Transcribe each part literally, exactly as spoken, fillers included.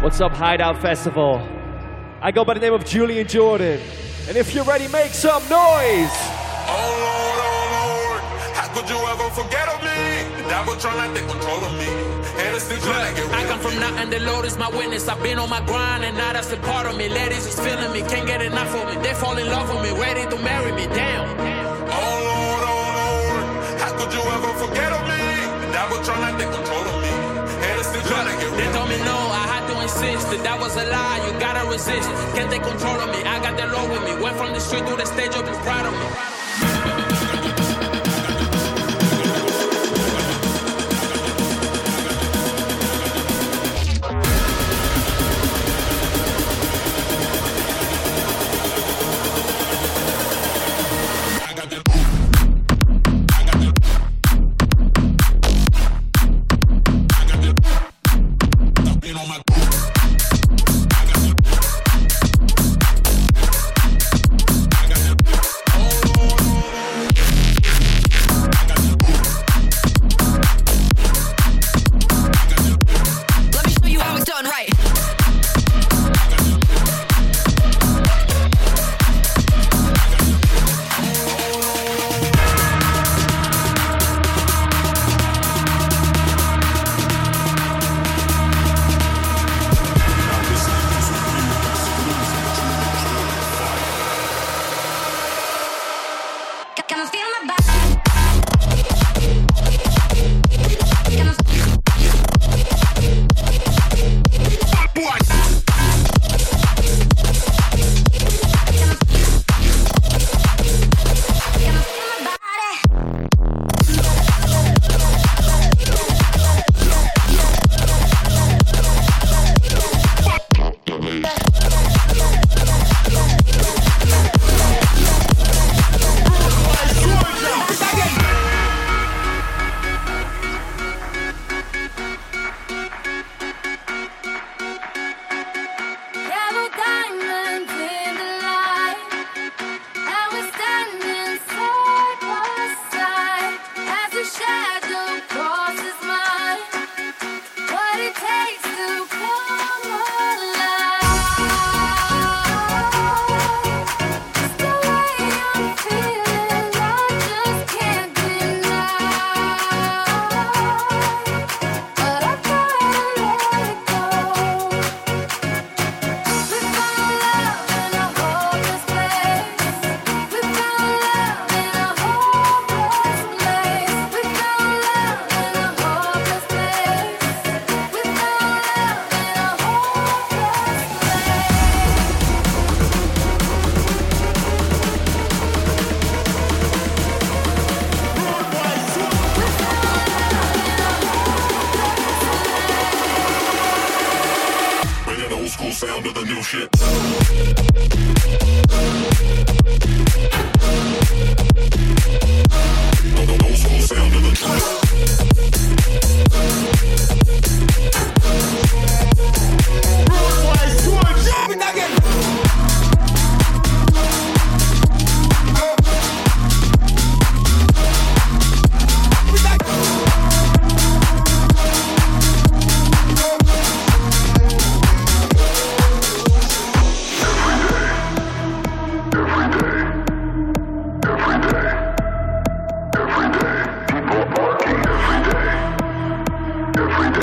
What's up, Hideout Festival? I go by the name of Julian Jordan. And if you're ready, make some noise! Oh Lord, oh Lord, how could you ever forget of me? The devil trying to take control of me. And it's still trying to get rid I come of from me. nothing, the Lord is my witness. I've been on my grind and now that's a part of me. Ladies is feeling me, can't get enough of me. They fall in love with me, ready to marry me. Damn. Oh Lord, oh Lord, how could you ever forget of me? The devil trying to take control of me. And it's still trying to get They rid of told me. me no, I had to insist that that was a lie, you gotta resist. Can't take control of me, I got the Lord with me. Went from the street to the stage, up is proud of me. Sound of the new shit. Old school sound of the every day.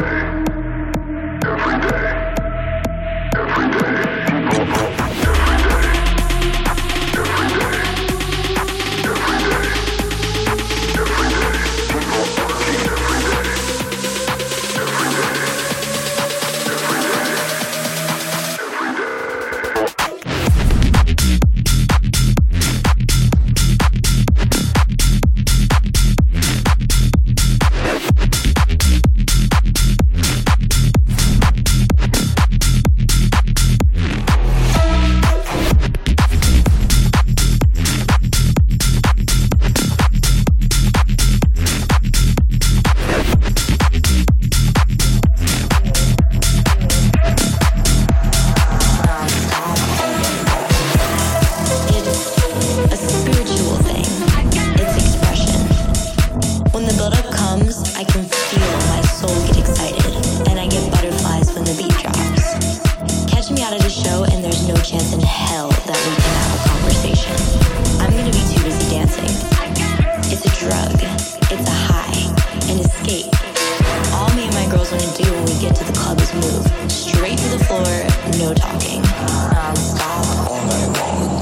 that we can have a conversation. I'm gonna be too busy dancing. It's a drug, it's a high, an escape. All me and my girls wanna do when we get to the club is move. Straight to the floor, no talking. Non-stop. All night long.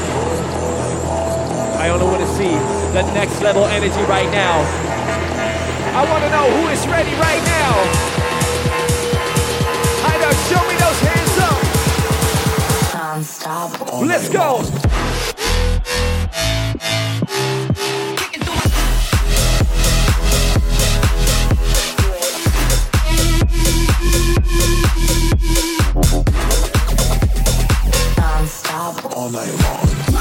I only want to see the next level energy right now. I want to know who is ready right now. I know, show me those hands up. Non-stop. All Let's go. Non-stop. All night long.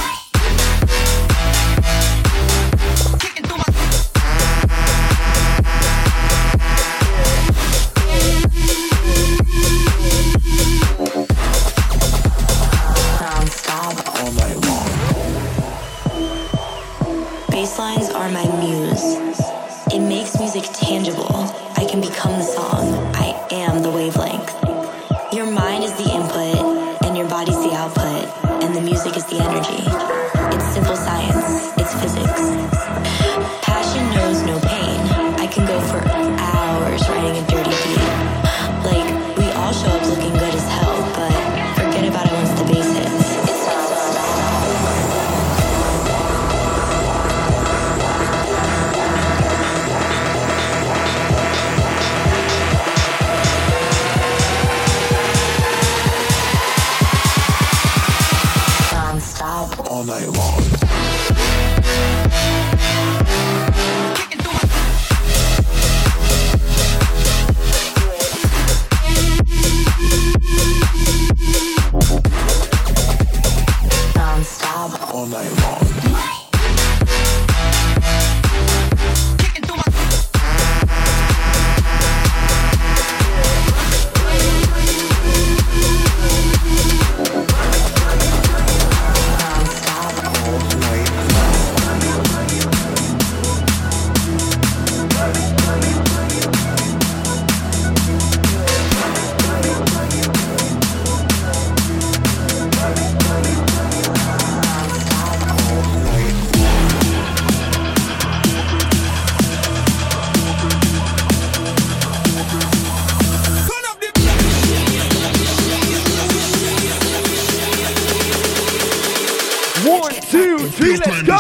Basslines are my muse. It makes music tangible. I can become the song. I am the wavelength. Your mind is the input, and your body's the output, and the music is the energy. It's simple science. It's physics. Passion knows no pain. I can go for hours writing a dirty beat. Like, we all show up looking good as hell, but forget about it once the bass hits. It's not all night long. Non-stop. All night long. One, two, three, let's go!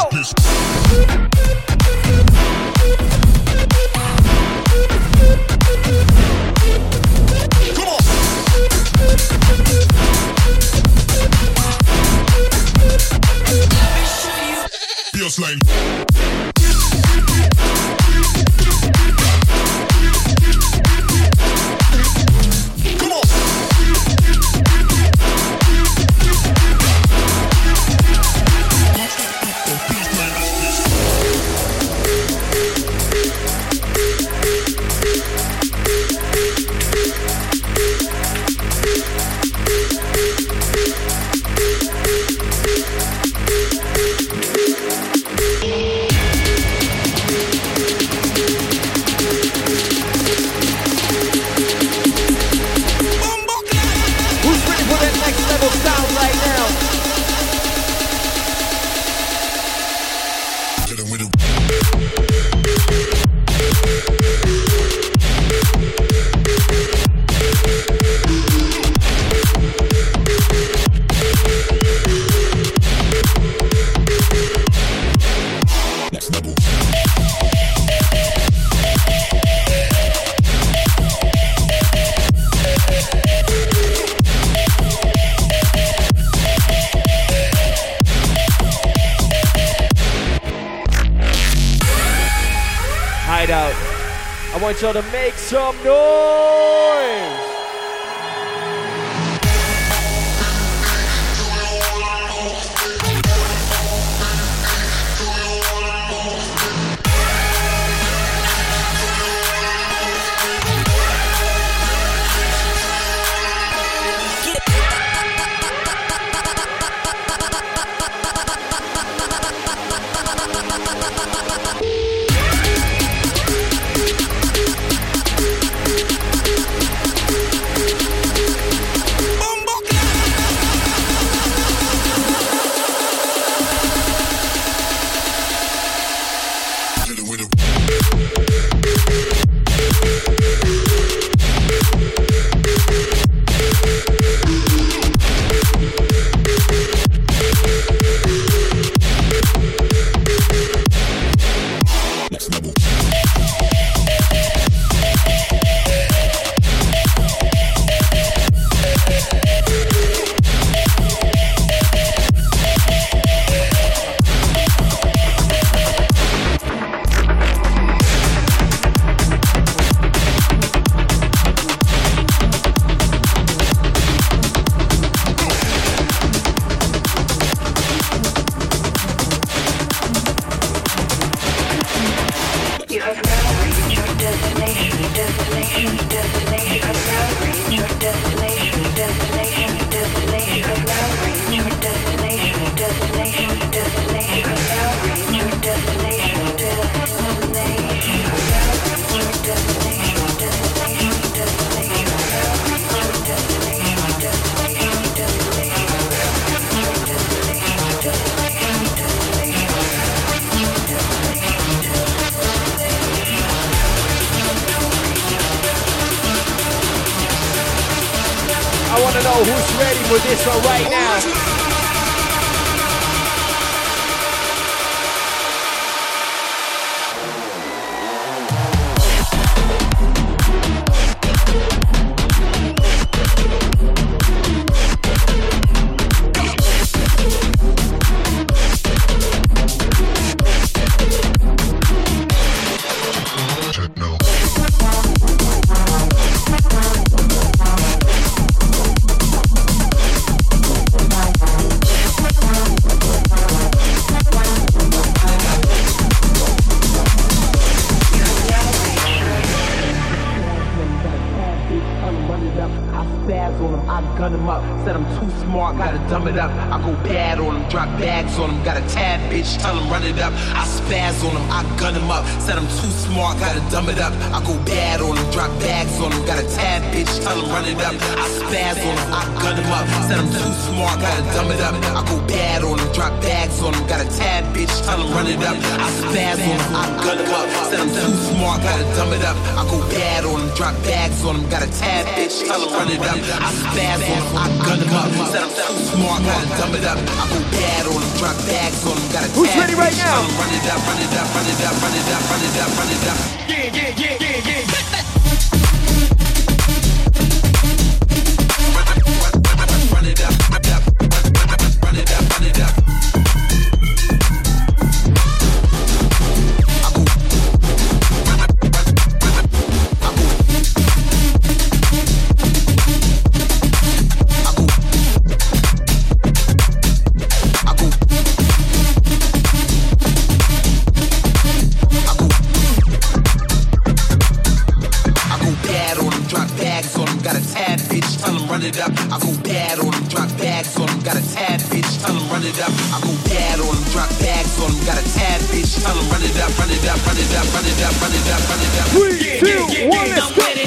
Feels like Hideout. I want y'all to make some noise. I want to know who's ready for this one right now. Dumb it up, I go bad on them, drop bags on them, got a tad bitch, tell them run it up. I spaz on them, I gun them up, said I'm too smart, gotta dumb it up. I go bad on them, drop bags on them, got a tad bitch, tell them run it up. I spaz on them, I gun them up, said I'm too smart, gotta dumb it up. I go bad on them, drop bags on them, got a tad bitch, tell them run it up. I spaz on them, I gun them up, said I'm too smart, gotta dumb it up. I go bad on them, drop bags on them, got a tad bitch, tell them run it up. I spaz on them, I gun them up, said I'm too smart, gotta dumb it up. I go bad on them, drop bags on them, got a Who's ready right now? Run it up, run it up, run it up, run it up, run it up, run it up. Yeah, yeah, yeah, yeah, yeah. Run it up, run it up, run it up, run it up. I go bad on them, drop bags on them, got a tad bitch, tell them run it up. I go bad on them, drop bags on them, got a tad bitch, tell them run it up, run it up, run it up, run it up, run it up, run it up. Three, two, one, let's go.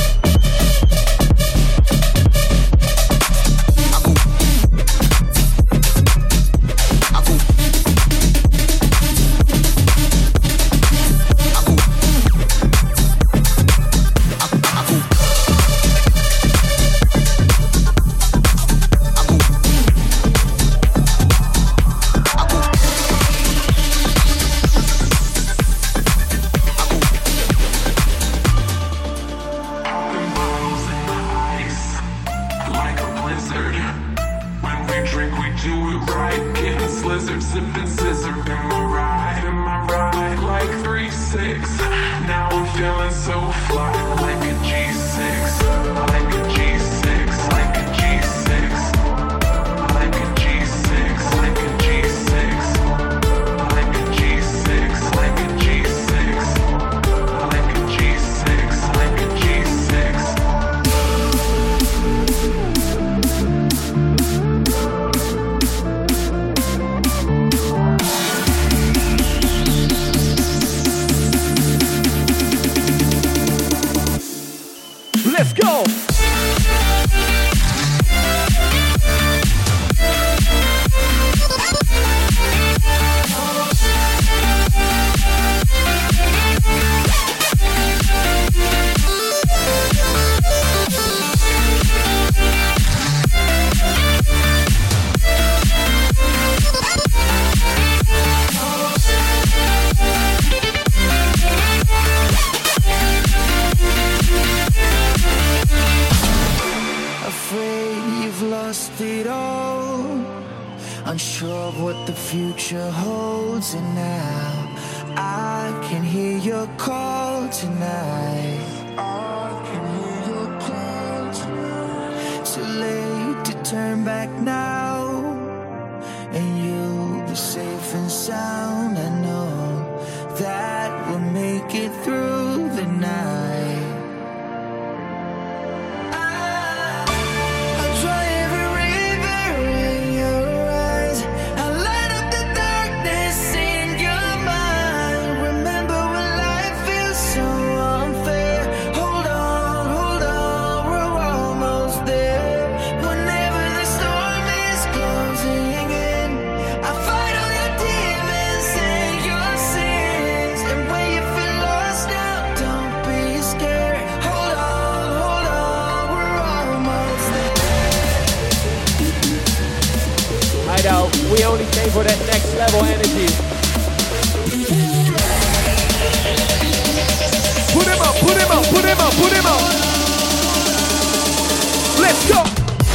Let's go! Unsure of what the future holds, and now I can hear your call tonight. I can hear your call tonight. Too late to turn back now, and you'll be safe and sound. I know that we'll make it through the night. We only came for that next level energy. Put him up, put him up, put him up, put him up. Let's go.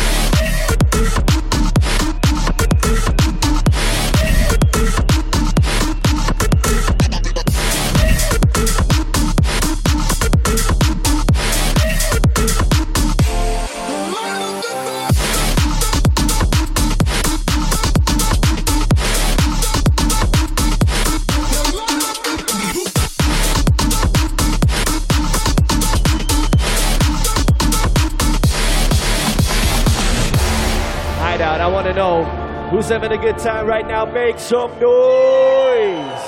I want to know who's having a good time right now. Make some noise.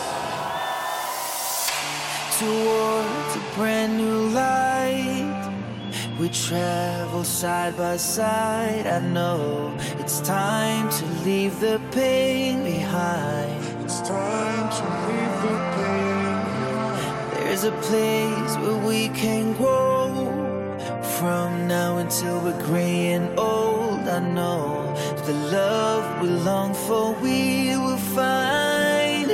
Towards a brand new light, we travel side by side. I know it's time to leave the pain behind. It's time to leave the pain behind. There's a place where we can grow from now until we're gray and old. I know the love we long for we will find.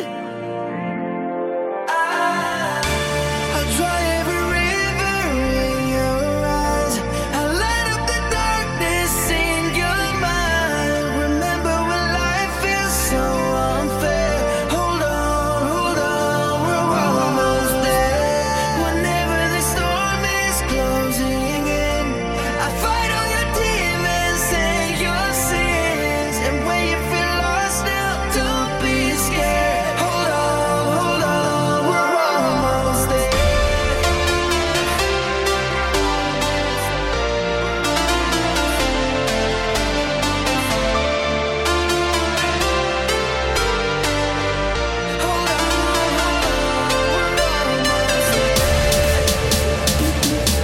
I, I'll dry every river in your eyes. I'll light up the darkness in your mind. Remember when life feels so unfair. Hold on, hold on, we're almost there. Whenever the storm is closing in, I fight all your demons and your sins. And when you feel lost now, don't be scared. Hold on, hold on, we're almost there. Hold on, hold on, we're almost there.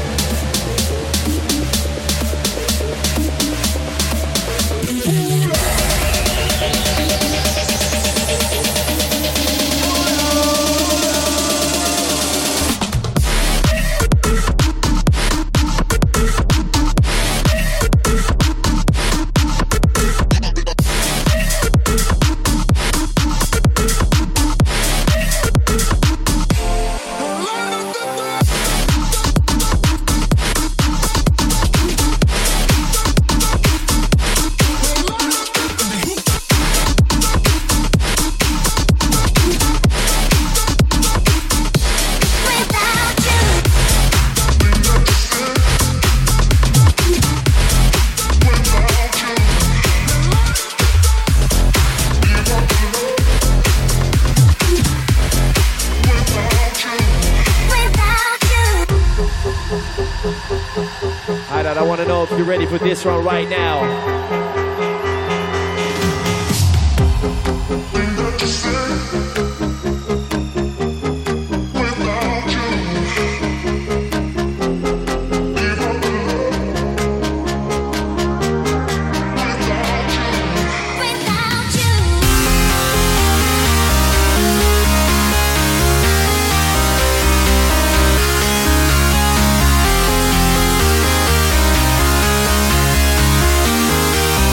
Alright, I want to know if you're ready for this one right now. Without you.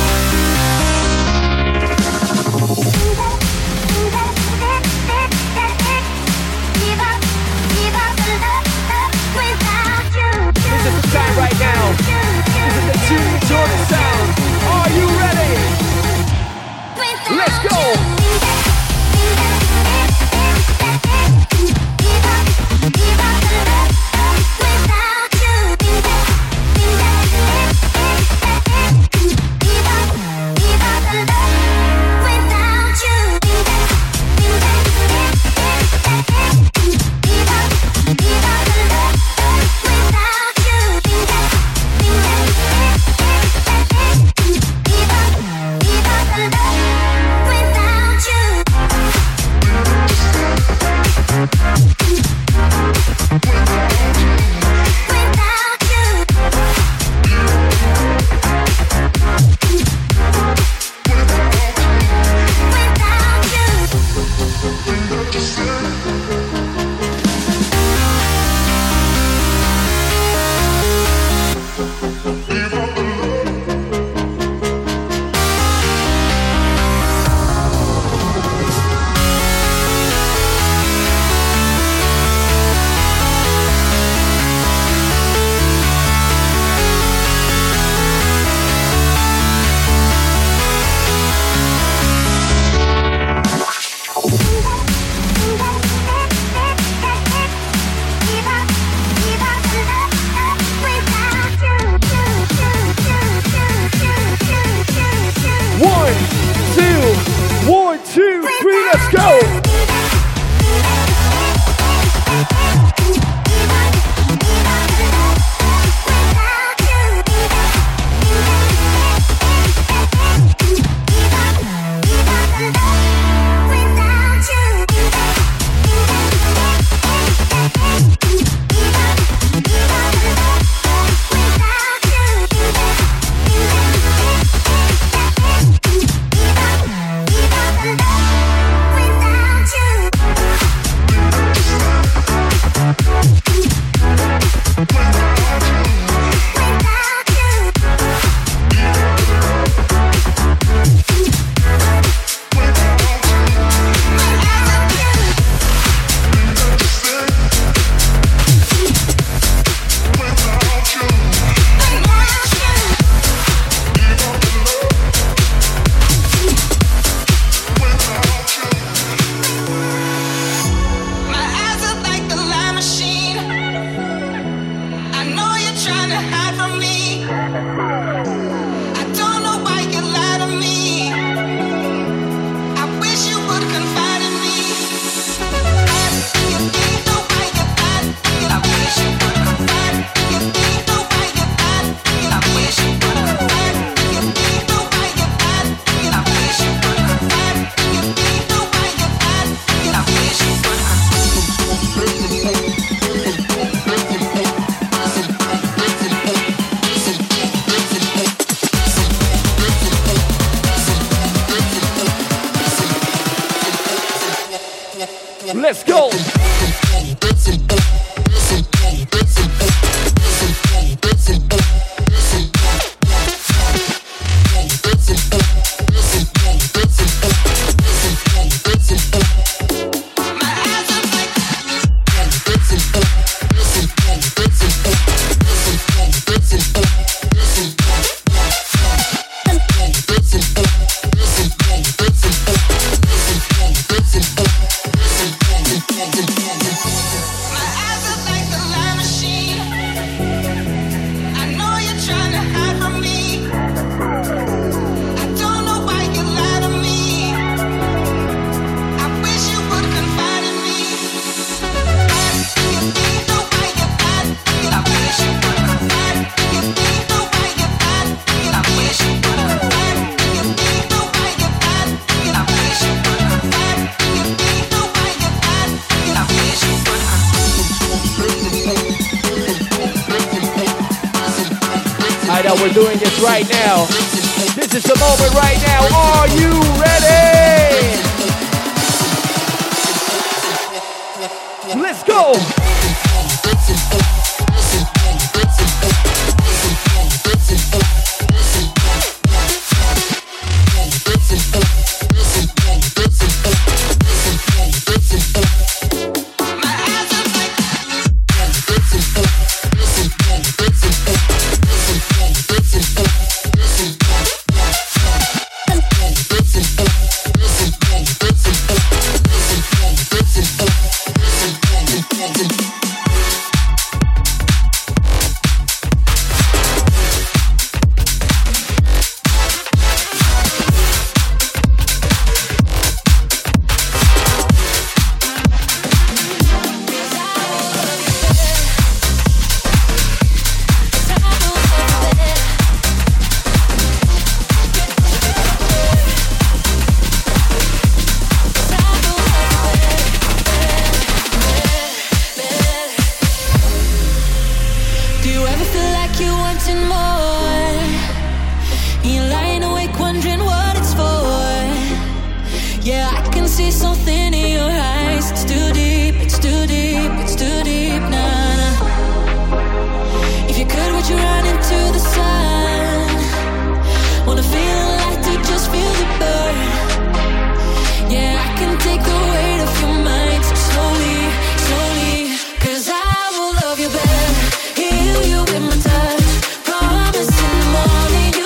Let's go. We're doing this right now. This is the moment right now. Are you ready? Let's go.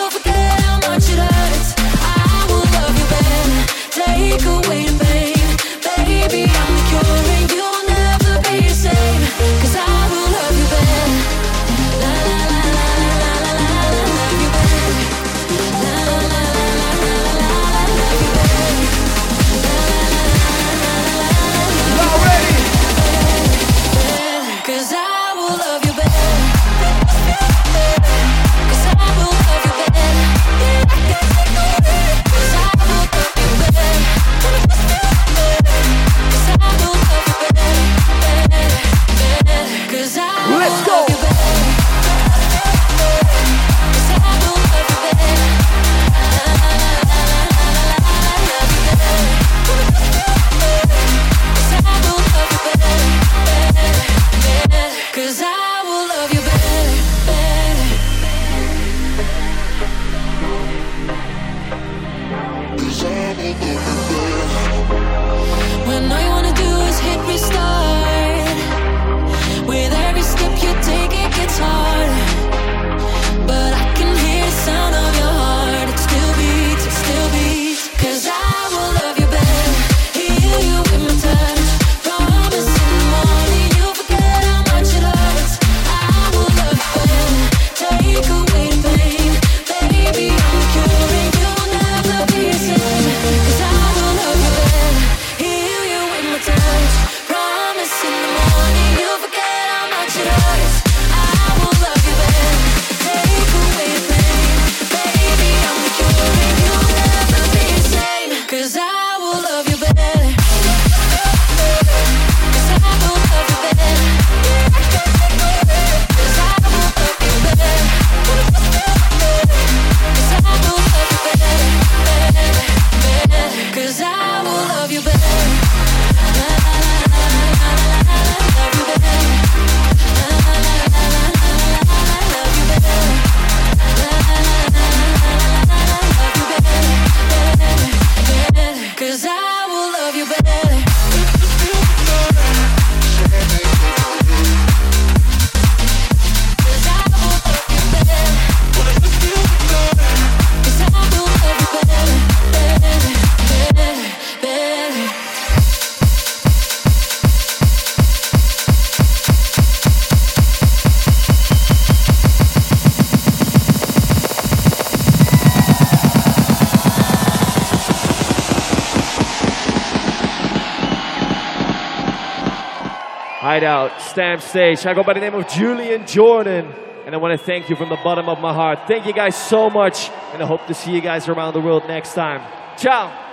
Take away the pain. Hideout, Stamp Stage. I go by the name of Julian Jordan. And I want to thank you from the bottom of my heart. Thank you guys so much. And I hope to see you guys around the world next time. Ciao.